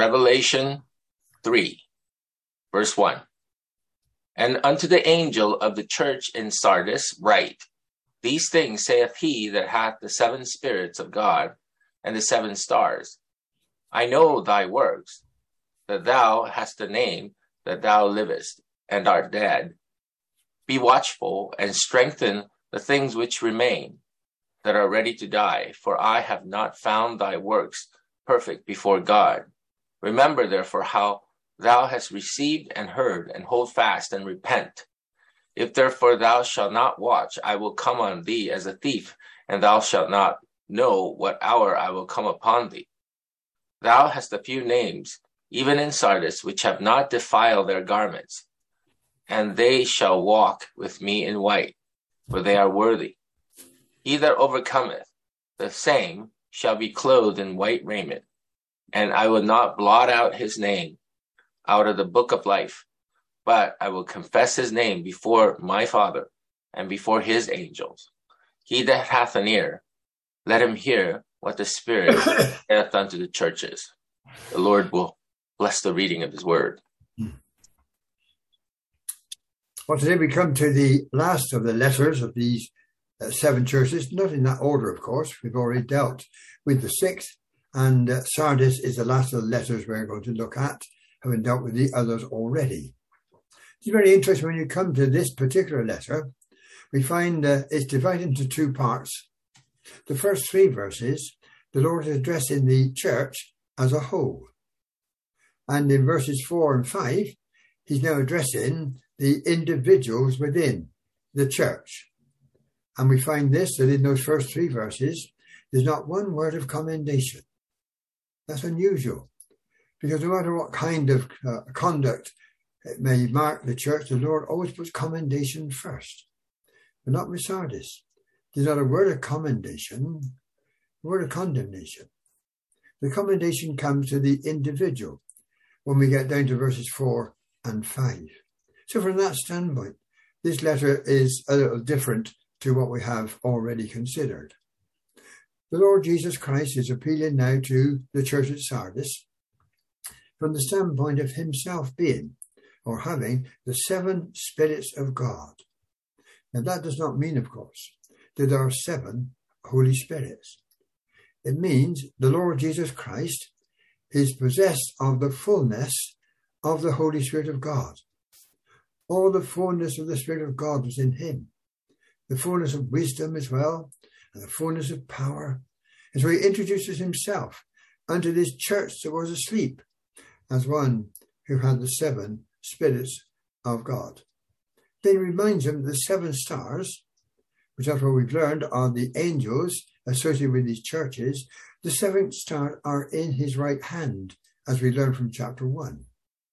Revelation 3, verse 1. And unto the angel of the church in Sardis write, These things saith he that hath the 7 spirits of God and the 7 stars. I know thy works, that thou hast a name, that thou livest, and art dead. Be watchful, and strengthen the things which remain, that are ready to die, for I have not found thy works perfect before God. Remember therefore how thou hast received and heard, and hold fast and repent. If therefore thou shalt not watch, I will come on thee as a thief, and thou shalt not know what hour I will come upon thee. Thou hast a few names, even in Sardis, which have not defiled their garments, and they shall walk with me in white, for they are worthy. He that overcometh, the same shall be clothed in white raiment, and I will not blot out his name out of the book of life, but I will confess his name before my Father and before his angels. He that hath an ear, let him hear what the Spirit saith unto the churches. The Lord will bless the reading of his word. Well, today we come to the last of the letters of these 7 churches, not in that order, of course. We've already dealt with the 6th, and Sardis is the last of the letters we're going to look at, having dealt with the others already. It's very interesting when you come to this particular letter. We find it's divided into 2 parts. The first 3 verses, the Lord is addressing the church as a whole. And in verses 4 and 5, he's now addressing the individuals within the church. And we find this, that in those first 3 verses, there's not one word of commendation. That's unusual, because no matter what kind of conduct it may mark the church, the Lord always puts commendation first. But not with Sardis. There's not a word of commendation, a word of condemnation. The commendation comes to the individual when we get down to verses 4 and 5. So from that standpoint, this letter is a little different to what we have already considered. The Lord Jesus Christ is appealing now to the church at Sardis from the standpoint of himself being, or having, the 7 spirits of God. Now that does not mean, of course, that there are 7 Holy Spirits. It means the Lord Jesus Christ is possessed of the fullness of the Holy Spirit of God. All the fullness of the Spirit of God was in him. The fullness of wisdom as well, and the fullness of power. And so he introduces himself unto this church that was asleep as one who had the 7 spirits of God. Then he reminds them that the 7 stars, which after all we've learned are the angels associated with these churches, the 7th star are in his right hand, as we learn from chapter 1.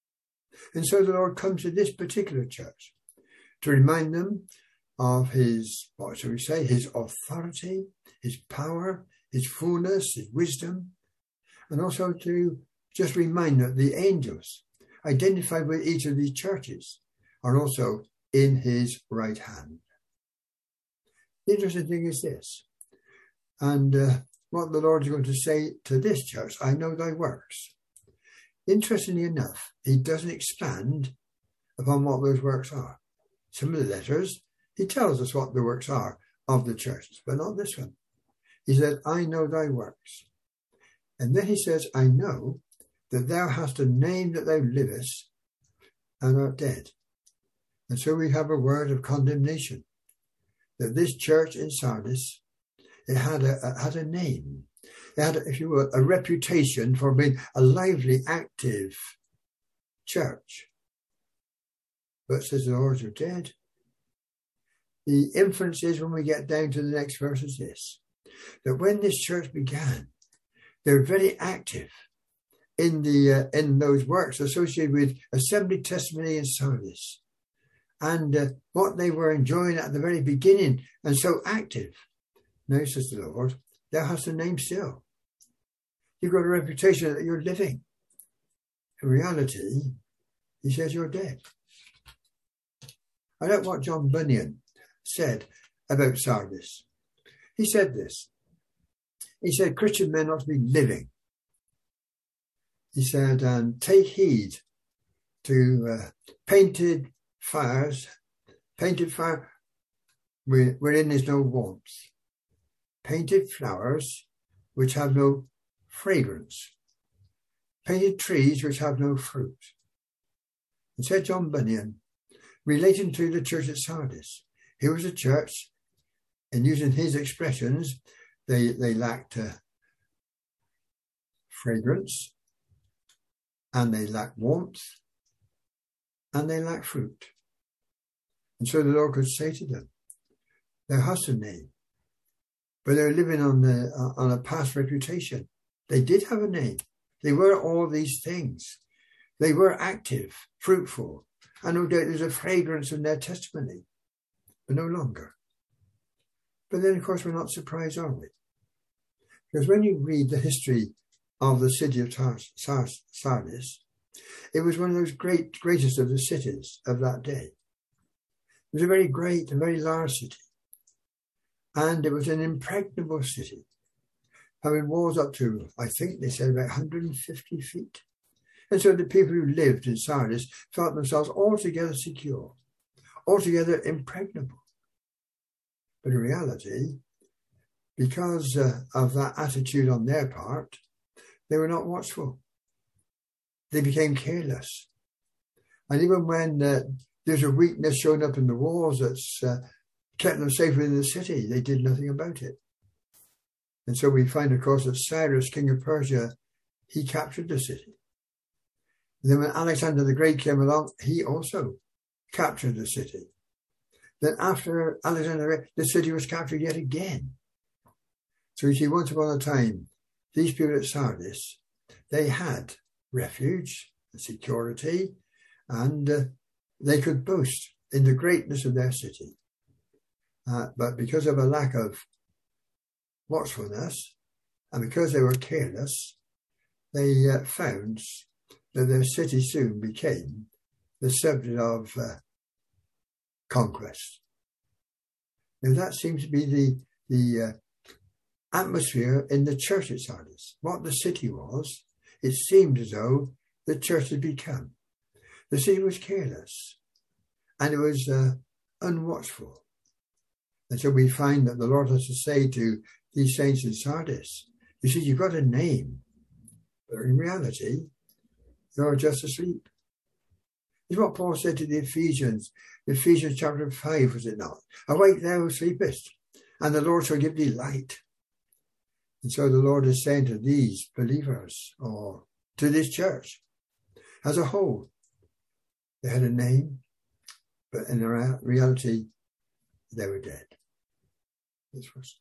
And so the Lord comes to this particular church to remind them of his, what shall we say, his authority, his power, his fullness, his wisdom, and also to just remind that the angels identified with each of these churches are also in his right hand. The interesting thing is this, and what the Lord is going to say to this church, I know thy works. Interestingly enough, he doesn't expand upon what those works are. Some of the letters, he tells us what the works are of the churches, but not this one. He said, I know thy works. And then he says, I know that thou hast a name that thou livest and art dead. And so we have a word of condemnation, that this church in Sardis, it had a name. It had, if you will, a reputation for being a lively, active church. But says the Lord, are dead. The inference is, when we get down to the next verse, is this, that when this church began, they were very active in those works associated with assembly, testimony, and service, and what they were enjoying at the very beginning, and so active. Now, says the Lord, thou hast a name still. You've got a reputation that you're living. In reality, he says you're dead. I like what John Bunyan said about Sardis. He said this. He said Christian men ought to be living. He said, and take heed to painted fire wherein is no warmth, painted flowers which have no fragrance, painted trees which have no fruit. And said John Bunyan, relating to the church at Sardis, here was a church, and using his expressions, they lacked fragrance, and they lacked warmth, and they lacked fruit. And so the Lord could say to them, there has a name, but they're living on a past reputation. They did have a name. They were all these things. They were active, fruitful, and no doubt there's a fragrance in their testimony, but no longer. But then, of course, we're not surprised, are we? Because when you read the history of the city of Sardis, it was one of those greatest of the cities of that day. It was a very great and very large city. And it was an impregnable city, having walls up to, I think they said, about 150 feet. And so the people who lived in Sardis felt themselves altogether secure, altogether impregnable. But in reality, because of that attitude on their part, they were not watchful. They became careless. And even when there's a weakness showing up in the walls that's kept them safe within the city, they did nothing about it. And so we find, of course, that Cyrus, king of Persia, he captured the city. And then when Alexander the Great came along, he also captured the city. Then after Alexander the Great, the city was captured yet again. So you see, once upon a time, these people at Sardis, they had refuge and security, and they could boast in the greatness of their city. But because of a lack of watchfulness, and because they were careless, they found that their city soon became the subject of conquest. Now that seems to be the atmosphere in the church at Sardis. What the city was, it seemed as though the church had become. The city was careless, and it was unwatchful. And so we find that the Lord has to say to these saints in Sardis, you see, you've got a name, but in reality, you're just asleep. It's what Paul said to the Ephesians chapter 5, was it not? Awake thou who sleepest, and the Lord shall give thee light. And so the Lord is saying to these believers, or to this church as a whole, they had a name, but in reality, they were dead. This was.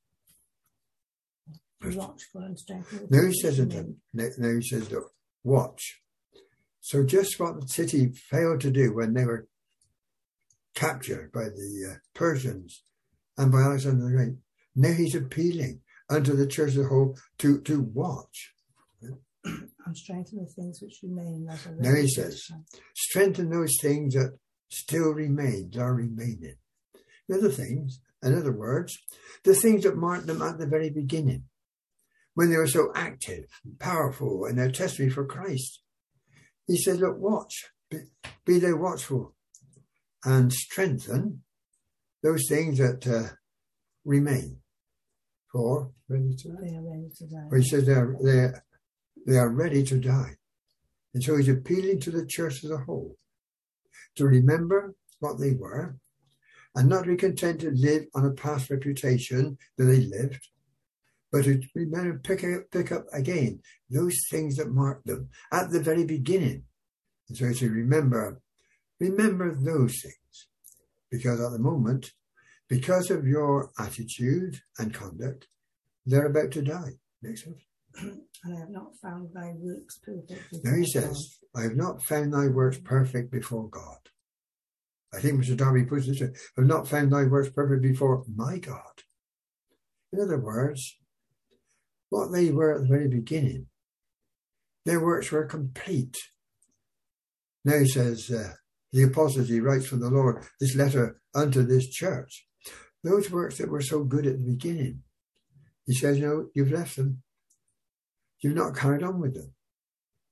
Watchful and strengthen. Now he says, look, watch. So just what the city failed to do when they were captured by the Persians and by Alexander the Great, now he's appealing unto the church as a whole to watch. And strengthen the things which remain. Now he says, strengthen those things that still remain, are remaining. In other words, the things that marked them at the very beginning, when they were so active, powerful in their testimony for Christ. He said, look, watch, be thou watchful, and strengthen those things that remain. For ready to die. They are ready to die. He says they are ready to die. And so he's appealing to the church as a whole to remember what they were and not be content to live on a past reputation that they lived, but to remember, pick up again those things that marked them at the very beginning. And so to remember those things, because at the moment, because of your attitude and conduct, they're about to die. Next one. And I have not found thy works perfect. Now he says, I have not found thy works perfect before God. I think Mr. Darby puts it this way, I have not found thy works perfect before my God. In other words, what they were at the very beginning, their works were complete. Now he says, the apostles, he writes from the Lord, this letter unto this church. Those works that were so good at the beginning, he says, no, you've left them. You've not carried on with them.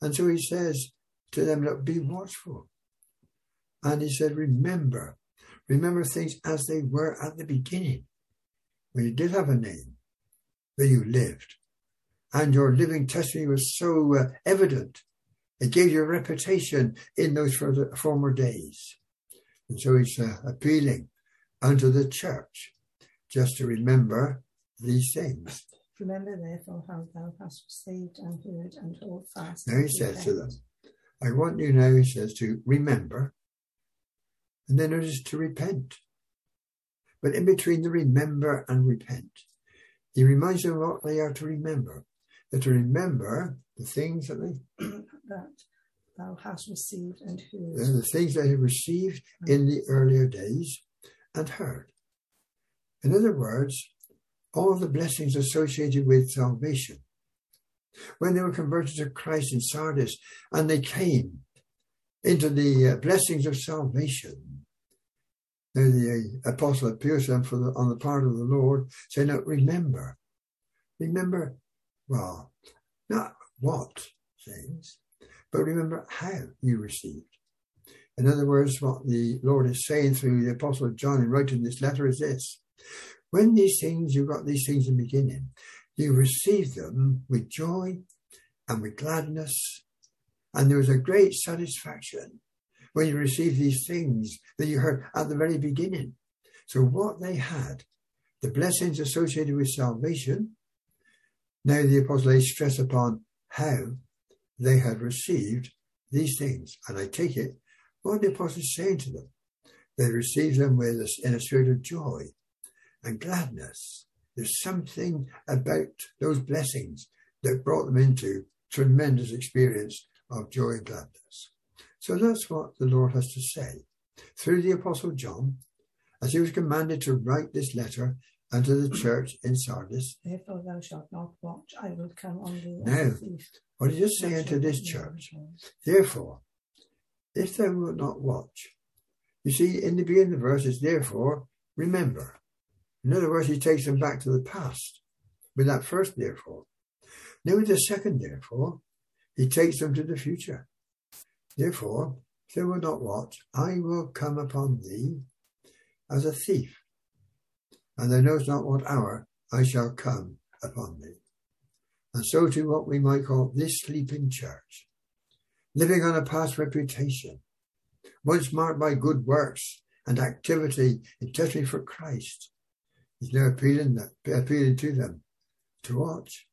And so he says to them, look, be watchful. And he said, remember things as they were at the beginning, when you did have a name, that you lived. And your living testimony was so evident. It gave you a reputation in those former days. And so he's appealing unto the church just to remember these things. Remember therefore how thou hast received and heard, and hold fast. Now he says to them, I want you now, he says, to remember, and then it is to repent. But in between the remember and repent, he reminds them what they are to remember. They're to remember the things that thou hast received and heard. The things they have received in the earlier days and heard. In other words, all the blessings associated with salvation. When they were converted to Christ in Sardis and they came into the blessings of salvation, now the apostle appears to them on the part of the Lord, saying, no, remember, well, not what things, but remember how you received. In other words, what the Lord is saying through the apostle John in writing this letter is this: when you got these things in the beginning, you received them with joy and with gladness, and there was a great satisfaction when you received these things that you heard at the very beginning. So what they had, the blessings associated with salvation, now the apostle lays stress upon how they had received these things. And I take it, what the apostle is saying to them, they received them in a spirit of joy and gladness. There's something about those blessings that brought them into tremendous experience of joy and gladness. So that's what the Lord has to say through the apostle John, as he was commanded to write this letter unto the church in Sardis. Therefore thou shalt not watch, I will come on thee. Now, what he is saying to this church, therefore, if thou wilt not watch. You see, in the beginning of the verse is therefore, remember. In other words, he takes them back to the past with that first therefore. Now with the second therefore, he takes them to the future. Therefore, if thou wilt not watch, I will come upon thee as a thief, and thou knowest not what hour I shall come upon thee. And so to what we might call this sleeping church, living on a past reputation, once marked by good works and activity in testimony for Christ, he's now appealing to them to watch,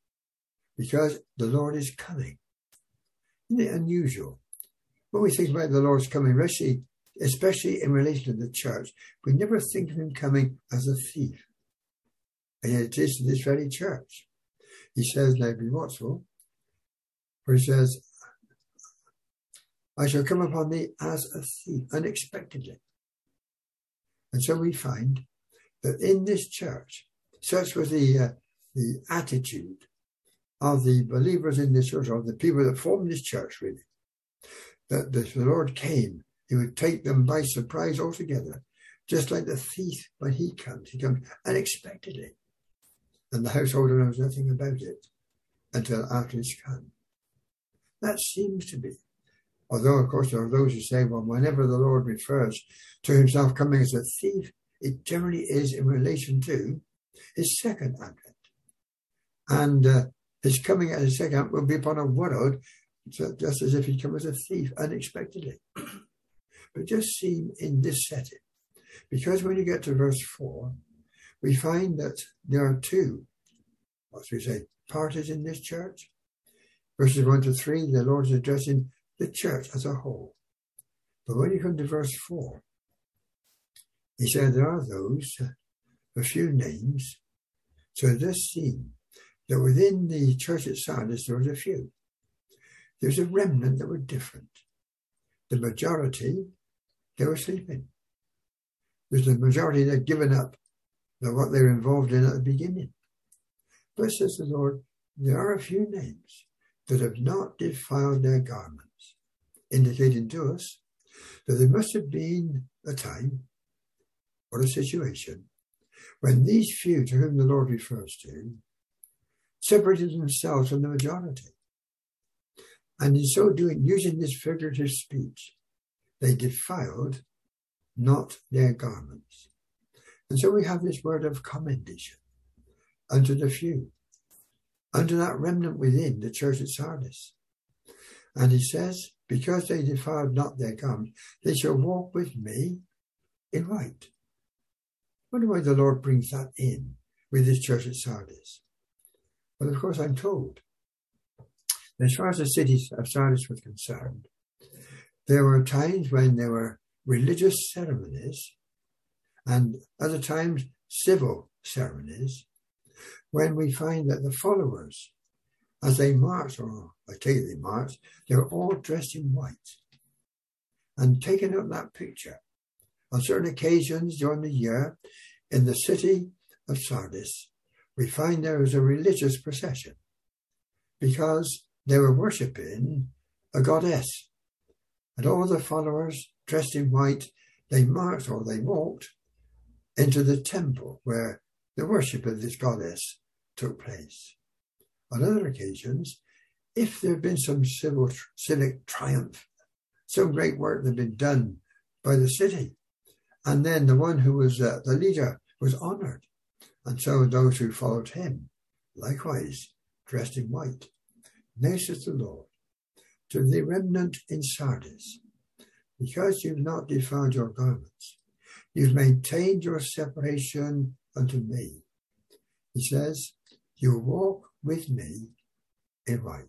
because the Lord is coming. Isn't it unusual? When we think about the Lord's coming, especially in relation to the church, we never think of him coming as a thief. And yet it is in this very church. He says, now be watchful, for he says, I shall come upon thee as a thief, unexpectedly. And so we find that in this church, such was the attitude of the believers in this church, of the people that formed this church, really, that the Lord came, he would take them by surprise altogether, just like the thief when he comes unexpectedly. And the householder knows nothing about it until after it's come. That seems to be. Although, of course, there are those who say, well, whenever the Lord refers to himself coming as a thief, it generally is in relation to his second advent. And his coming at his second advent will be upon a world just as if he'd come as a thief unexpectedly. But just seem in this setting. Because when you get to verse 4, we find that there are two, parties in this church. Verses 1 to 3, the Lord is addressing the church as a whole. But when you come to verse 4, he said there are those, a few names. So it does seem that within the church at Sardis there was a few. There's a remnant that were different. The majority, they were sleeping. There's the majority that had given up what they were involved in at the beginning. But says the Lord, there are a few names that have not defiled their garments, indicating to us that there must have been a time or a situation when these few to whom the Lord refers to separated themselves from the majority. And in so doing, using this figurative speech, they defiled not their garments. And so we have this word of commendation unto the few, unto that remnant within the church at Sardis. And he says, because they defiled not their garments, they shall walk with me in white. I wonder why the Lord brings that in with this church at Sardis. Well, of course, I'm told, as far as the city of Sardis was concerned, there were times when there were religious ceremonies and other times civil ceremonies, when we find that the followers, as they marched, or I take it they marched, they were all dressed in white. And taking up that picture, on certain occasions during the year, in the city of Sardis, we find there was a religious procession because they were worshipping a goddess. And all the followers dressed in white, they marched or they walked into the temple where the worship of this goddess took place. On other occasions, if there had been some civic triumph, some great work had been done by the city, and then the one who was the leader was honoured, and so those who followed him, likewise dressed in white. Now says the Lord, to the remnant in Sardis, because you've not defiled your garments, you've maintained your separation unto me. He says, you walk with me in white.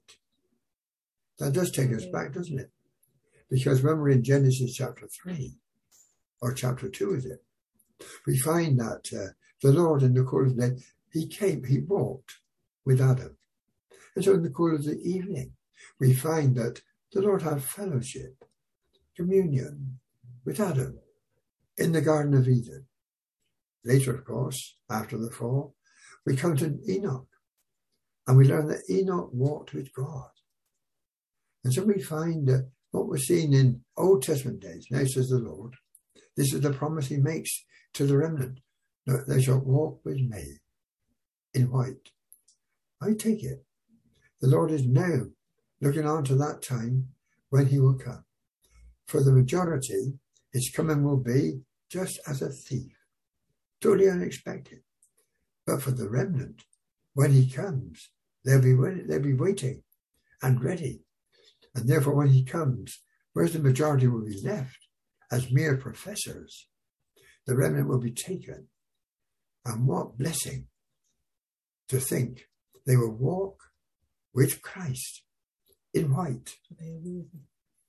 That does take us back, doesn't it? Because when we're in Genesis chapter 3, or chapter 2 is it, we find that the Lord in the cool of the day, he walked with Adam. And so in the cool of the evening, we find that the Lord had fellowship, communion with Adam in the Garden of Eden. Later, of course, after the fall, we come to Enoch, and we learn that Enoch walked with God. And so we find that what we're seeing in Old Testament days, now says the Lord, this is the promise he makes to the remnant, that they shall walk with me in white. I take it, the Lord is now looking on to that time when he will come. For the majority, his coming will be just as a thief, totally unexpected. But for the remnant, when he comes, they'll be waiting and ready. And therefore, when he comes, whereas the majority will be left as mere professors, the remnant will be taken. And what blessing to think they will walk with Christ in white. They are worthy.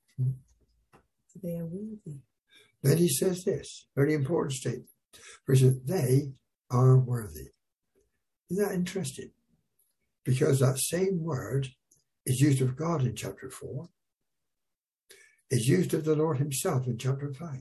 They are worthy. Then he says this, very important statement, for he says, they are worthy. Isn't that interesting? Because that same word is used of God in chapter 4, is used of the Lord himself in chapter 5.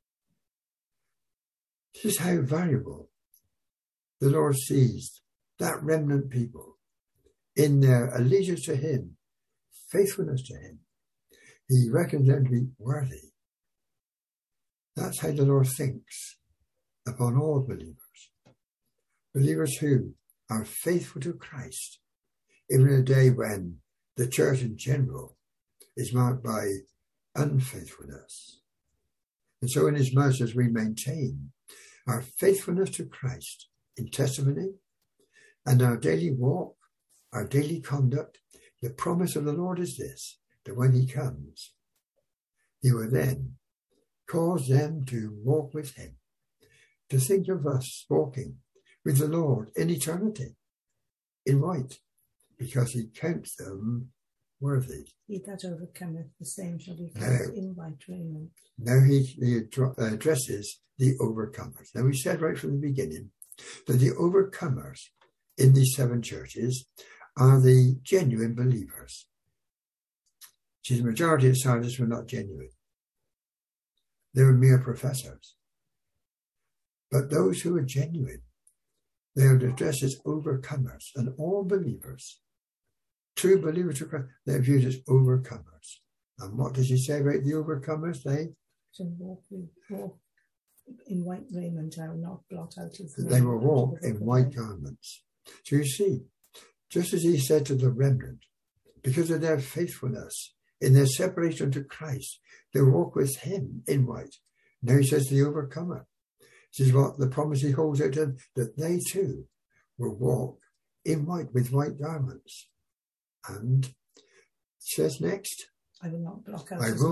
This is how valuable the Lord sees that remnant people in their allegiance to him, faithfulness to him. He reckons them to be worthy. That's how the Lord thinks upon all believers. Believers who are faithful to Christ, even in a day when the church in general is marked by unfaithfulness. And so inasmuch as we maintain our faithfulness to Christ in testimony and our daily walk, our daily conduct, the promise of the Lord is this, that when he comes, he will then cause them to walk with him, to think of us walking with the Lord in eternity, in white, because he counts them worthy. He that overcometh, the same shall be clothed in white raiment. Now he addresses the overcomers. Now we said right from the beginning that the overcomers in these 7 churches are the genuine believers. See, the majority of Sardis were not genuine. They were mere professors. But those who are genuine, they are addressed as overcomers, and all believers, true believers, they are viewed as overcomers. And what does he say about the overcomers? They shall walk in white raiment, I will not blot out his name. They will walk in white garments. So you see, just as he said to the remnant, because of their faithfulness in their separation to Christ, they walk with him in white. Now he says the overcomer. This is what the promise he holds out to them, that they too will walk in white with white garments. And it says next, I will not blot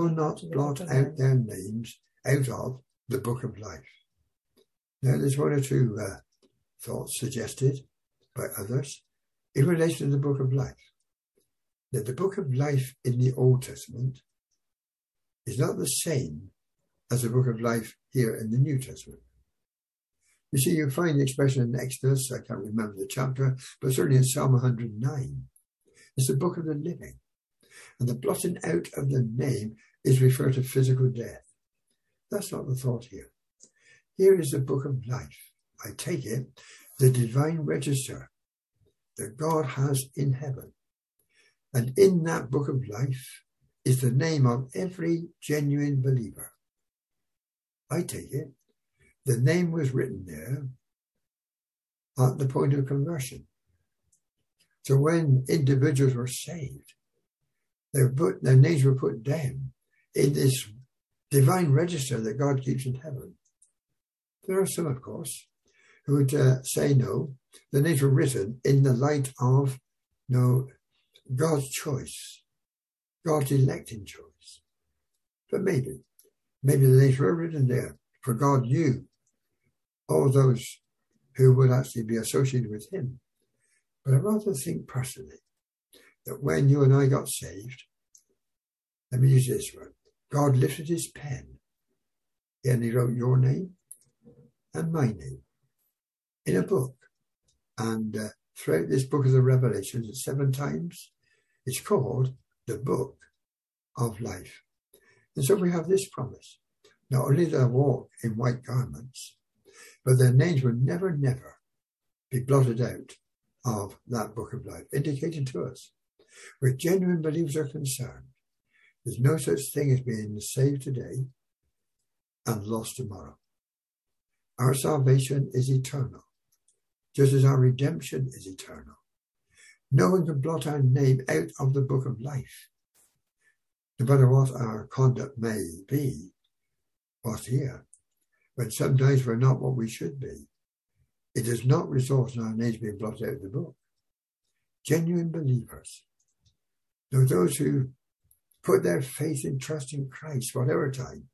out their names out of the book of life. Now there's one or two thoughts suggested by others in relation to the book of life. That the book of life in the Old Testament is not the same as the book of life here in the New Testament. You see, you find the expression in Exodus, I can't remember the chapter, but certainly in Psalm 109. It's the book of the living. And the blotting out of the name is referred to physical death. That's not the thought here. Here is the book of life. I take it, the divine register that God has in heaven. And in that book of life is the name of every genuine believer. I take it, the name was written there at the point of conversion. So when individuals were saved, their names were put down in this divine register that God keeps in heaven. There are some, of course, who would say no, the names were written in the light of God's choice, God's electing choice. But maybe the names were written there, for God knew all those who would actually be associated with him. But I rather think personally that when you and I got saved, let me use this word, God lifted his pen and he wrote your name and my name in a book. And throughout this book of the Revelations, 7 times, it's called the book of life. And so we have this promise. Not only do they walk in white garments, but their names will never be blotted out of that book of life, indicating to us, where genuine believers are concerned, there's no such thing as being saved today and lost tomorrow. Our salvation is eternal, just as our redemption is eternal. No one can blot our name out of the book of life. No matter what our conduct may be, what's here, when sometimes we're not what we should be, it does not result in our names being blotted out of the book. Genuine believers, those who put their faith and trust in Christ, whatever time,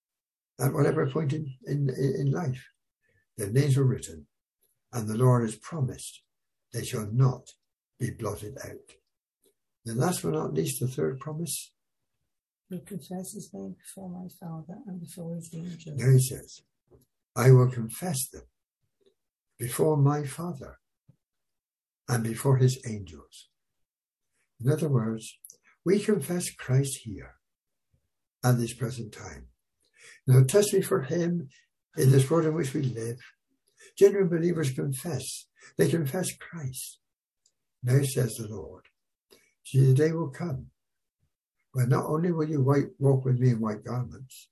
at whatever point in life, their names were written, and the Lord has promised they shall not be blotted out. The last but not least, the third promise. Will confess his name before my Father and before his angels. Now he says, I will confess them before my Father and before his angels. In other words, we confess Christ here at this present time. Now, testimony for him in this world in which we live. Genuine believers confess. They confess Christ. Now says the Lord, see, the day will come when not only will you walk with me in white garments,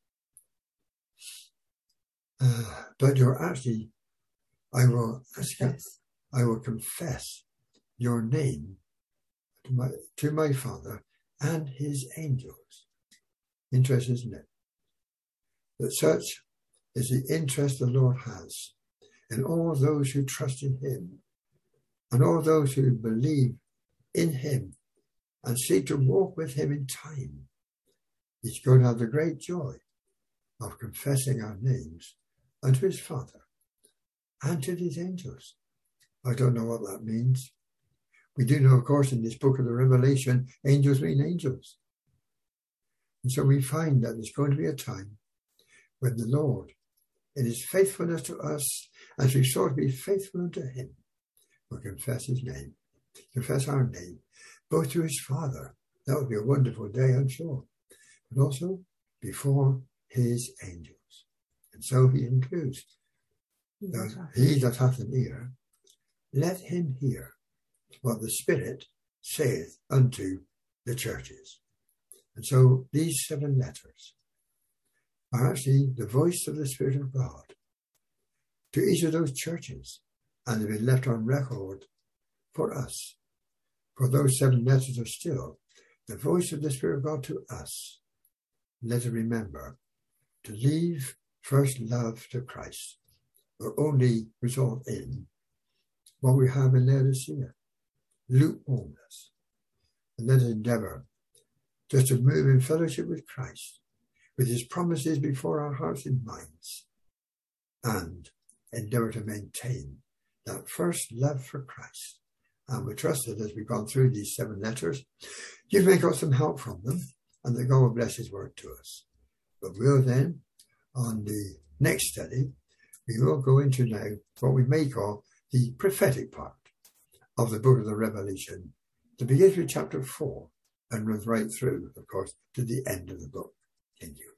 but you're actually, I will confess your name to my Father and his angels. Interesting, isn't it? That such is the interest the Lord has in all those who trust in him and all those who believe in him and seek to walk with him in time. He's going to have the great joy of confessing our names unto his Father and to his angels. I don't know what that means. We do know, of course, in this book of the Revelation, angels mean angels. And so we find that there's going to be a time when the Lord, in his faithfulness to us, as we sought to be faithful unto him, will confess his name, confess our name, both to his Father. That would be a wonderful day, I'm sure. But also before his angels. And so he includes, he that hath an ear, let him hear what the Spirit saith unto the churches. And so these 7 letters are actually the voice of the Spirit of God to each of those churches, and they've been left on record for us. For those 7 letters are still the voice of the Spirit of God to us. Let us remember to leave first love to Christ will only result in what we have in Laodicea, lukewarmness. And let us endeavour just to move in fellowship with Christ, with his promises before our hearts and minds, and endeavour to maintain that first love for Christ. And we trust that as we've gone through these 7 letters, you may got some help from them, and that God will bless his word to us. But we'll then, on the next study, we will go into now what we may call the prophetic part of the book of the Revelation, that begins with chapter 4 and runs right through, of course, to the end of the book. Thank you.